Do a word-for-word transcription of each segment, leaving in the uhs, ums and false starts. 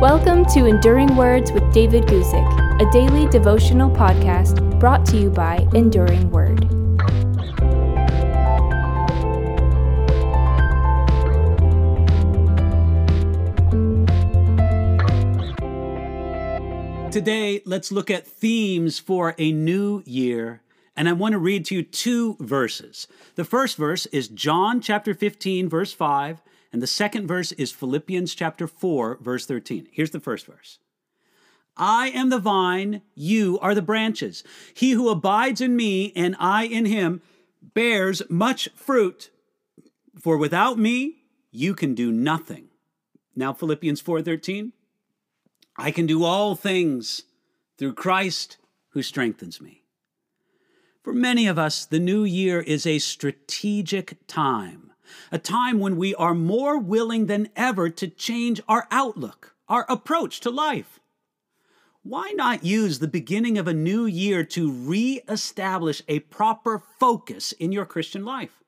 Welcome to Enduring Words with David Guzik, a daily devotional podcast brought to you by Enduring Word. Today, let's look at themes for a new year, and I want to read to you two verses. The first verse is John chapter fifteen, verse five, and the second verse is Philippians chapter four, verse thirteen. Here's the first verse. I am the vine, you are the branches. He who abides in me and I in him bears much fruit, for without me you can do nothing. Now Philippians four thirteen. I can do all things through Christ who strengthens me. For many of us, the new year is a strategic time, a time when we are more willing than ever to change our outlook, our approach to life. Why not use the beginning of a new year to reestablish a proper focus in your Christian life?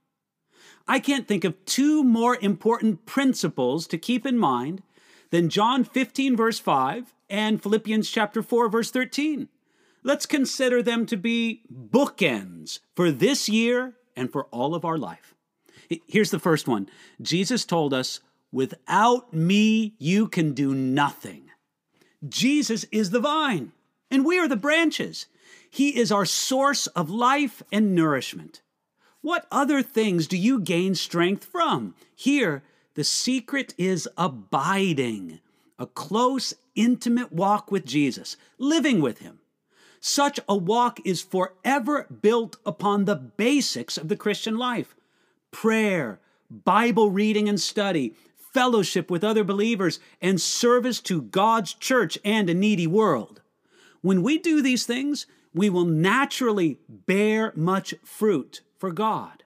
I can't think of two more important principles to keep in mind than John fifteen, verse five, and Philippians chapter four, verse thirteen. Let's consider them to be bookends for this year and for all of our life. Here's the first one. Jesus told us, without me, you can do nothing. Jesus is the vine, and we are the branches. He is our source of life and nourishment. What other things do you gain strength from? Here, the secret is abiding, a close, intimate walk with Jesus, living with him. Such a walk is forever built upon the basics of the Christian life: prayer, Bible reading and study, fellowship with other believers, and service to God's church and a needy world. When we do these things, we will naturally bear much fruit for God.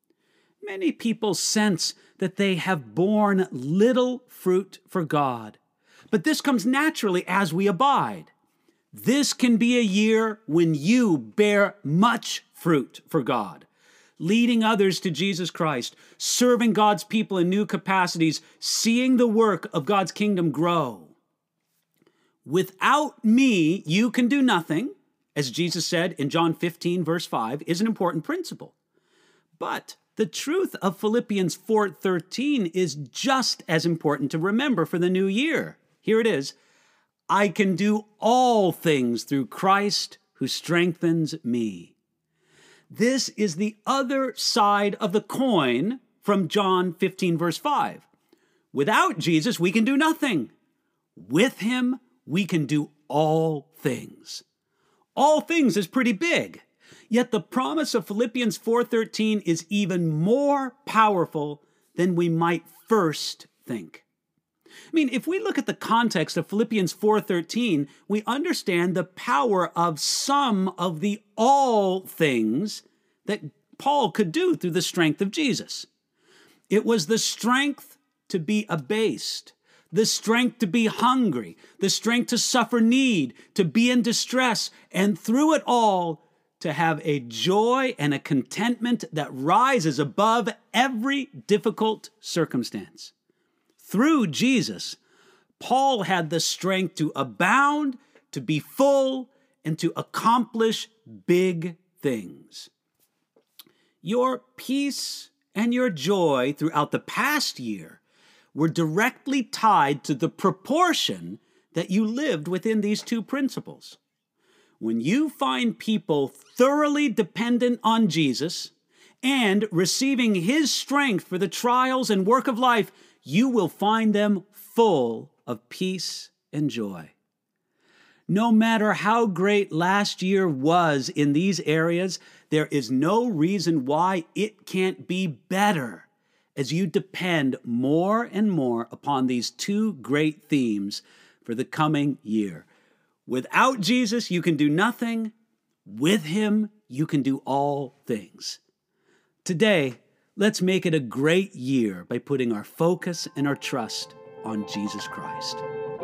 Many people sense that they have borne little fruit for God, but this comes naturally as we abide. This can be a year when you bear much fruit for God, leading others to Jesus Christ, serving God's people in new capacities, seeing the work of God's kingdom grow. Without me, you can do nothing, as Jesus said in John fifteen, verse five, is an important principle. But the truth of Philippians four thirteen is just as important to remember for the new year. Here it is. I can do all things through Christ who strengthens me. This is the other side of the coin from John fifteen, verse five. Without Jesus, we can do nothing. With him, we can do all things. All things is pretty big. Yet the promise of Philippians four thirteen is even more powerful than we might first think. I mean, if we look at the context of Philippians four thirteen, we understand the power of some of the all things that Paul could do through the strength of Jesus. It was the strength to be abased, the strength to be hungry, the strength to suffer need, to be in distress, and through it all, to have a joy and a contentment that rises above every difficult circumstance. Through Jesus, Paul had the strength to abound, to be full, and to accomplish big things. Your peace and your joy throughout the past year were directly tied to the proportion that you lived within these two principles. When you find people thoroughly dependent on Jesus and receiving his strength for the trials and work of life, you will find them full of peace and joy. No matter how great last year was in these areas, there is no reason why it can't be better as you depend more and more upon these two great themes for the coming year. Without Jesus, you can do nothing. With him, you can do all things. Today, let's make it a great year by putting our focus and our trust on Jesus Christ.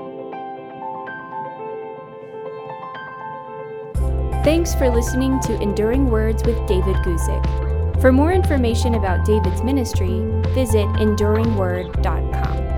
Thanks for listening to Enduring Words with David Guzik. For more information about David's ministry, visit enduring word dot com.